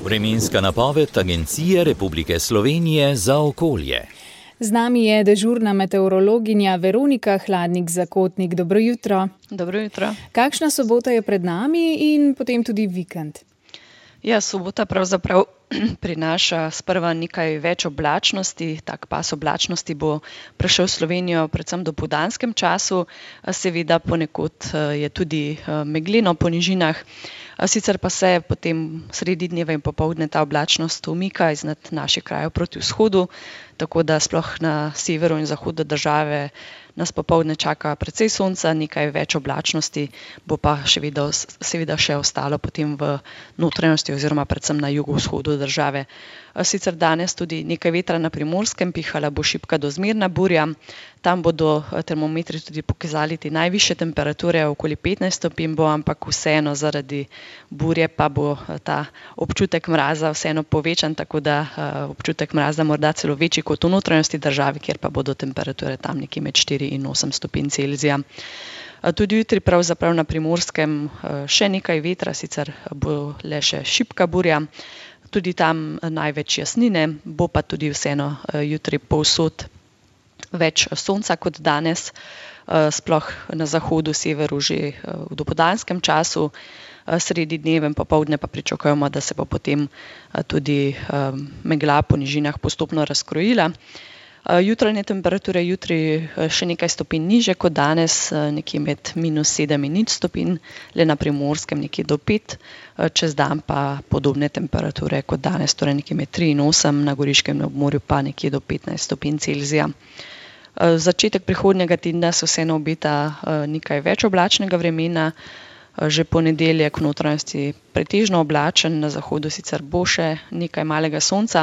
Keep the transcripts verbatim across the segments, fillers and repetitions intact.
Vremenska napoved Agencije Republike Slovenije za okolje. Z nami je dežurna meteorologinja Veronika Hladnik-Zakotnik. Dobro jutro. Dobro jutro. Kakšna sobota je pred nami in potem tudi vikend? Ja, sobota pravzaprav prinaša sprva nekaj več oblačnosti. Tak pas oblačnosti bo prišel v Slovenijo predvsem do popoldanskem času. Seveda ponekod je tudi megleno po nižinah. Sicer pa se potem sredi dneva in popoldne ta oblačnost umika iznad naših krajev proti vzhodu, tako da sploh na severu in zahodu države nas popoldne čaka precej sonca, nekaj več oblačnosti, bo pa še vedno, seveda še ostalo potem v notranjosti oziroma predvsem na jugovzhodu države. Sicer danes tudi nekaj vetra na Primorskem, pihala bo šibka do zmerna burja. Tam bodo termometri tudi pokazali te najvišje temperature, okoli petnajst stopinj bo, ampak vseeno zaradi burje pa bo ta občutek mraza vseeno povečan, tako da občutek mraza morda celo večji kot v notranjosti države, kjer pa bodo temperature tam nekje med štiri in osem stopinj Celzija. Tudi jutri pravzaprav na Primorskem še nekaj vetra, sicer bo le še šibka burja. Tudi tam največ jasnine, bo pa tudi vseeno jutri povsod več sonca kot danes, sploh na zahodu, severu že v dopoldanskem času, sredi dneva in popoldne pa pričakujemo, da se bo potem tudi megla po nižinah postopno razkrojila. Jutranje temperature jutri še nekaj stopinj nižje kot danes, nekje med minus sedem in nič stopinj, le na Primorskem nekje do pet, čez dan pa podobne temperature kot danes, torej nekje med tri in osem, na Goriškem obmorju pa nekje do petnajst stopinj Celzija. Začetek prihodnjega tedna se vseeno obeta nekaj več oblačnega vremena, že ponedeljek v notranjosti pretežno oblačen, na zahodu sicer bo še nekaj malega sonca.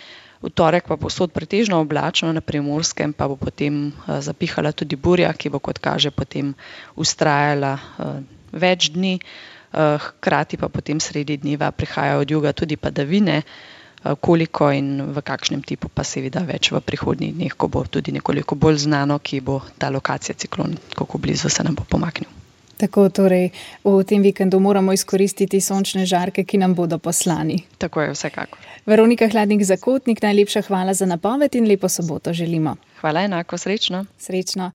V torek pa povsod pretežno oblačno, na Primorskem pa bo potem zapihala tudi burja, ki bo, kot kaže, potem vztrajala več dni, hkrati pa potem sredi dneva prihajajo od juga tudi padavine, koliko in v kakšnem tipu pa seveda več v prihodnjih dneh, ko bo tudi nekoliko bolj znano, ki bo ta lokacija ciklon, kako blizu se nam bo pomaknil. Tako, torej v tem vikendu moramo izkoristiti sončne žarke, ki nam bodo poslani. Tako je, vsekakor. Veronika Hladnik-Zakotnik, najlepša hvala za napoved in lepo soboto želimo. Hvala enako, srečno. Srečno.